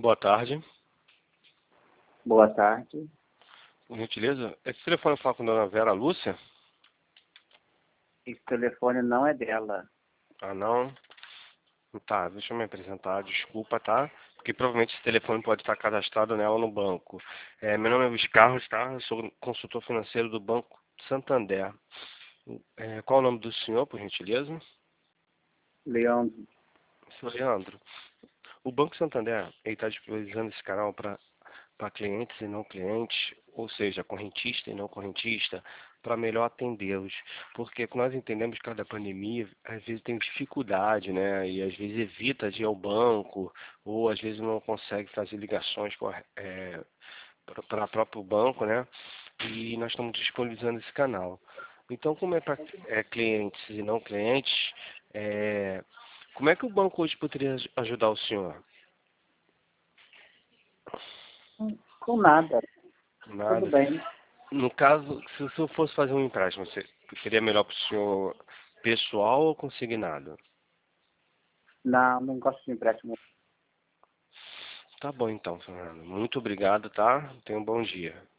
Boa tarde. Boa tarde. Por gentileza, esse telefone fala com a dona Vera Lúcia? Esse telefone não é dela. Ah, não? Tá, deixa eu me apresentar, desculpa, tá? Porque provavelmente esse telefone pode estar cadastrado nela no banco. Meu nome é Luiz Carlos, tá? Eu sou consultor financeiro do Banco Santander. Qual é o nome do senhor, por gentileza? Leandro. Senhor Leandro. O Banco Santander está disponibilizando esse canal para clientes e não clientes, ou seja, correntista e não correntista, para melhor atendê-los. Porque nós entendemos que cada pandemia, às vezes tem dificuldade, né? E às vezes evita de ir ao banco, ou às vezes não consegue fazer ligações para o próprio banco, né? E nós estamos disponibilizando esse canal. Então, como é para clientes e não clientes, como é que o banco hoje poderia ajudar o senhor? Com nada. Tudo Nada. bem. No caso, se o senhor fosse fazer um empréstimo, seria melhor para o senhor pessoal ou consignado? Não, não gosto de empréstimo. Tá bom então, Fernando. Muito obrigado, tá? Tenha um bom dia.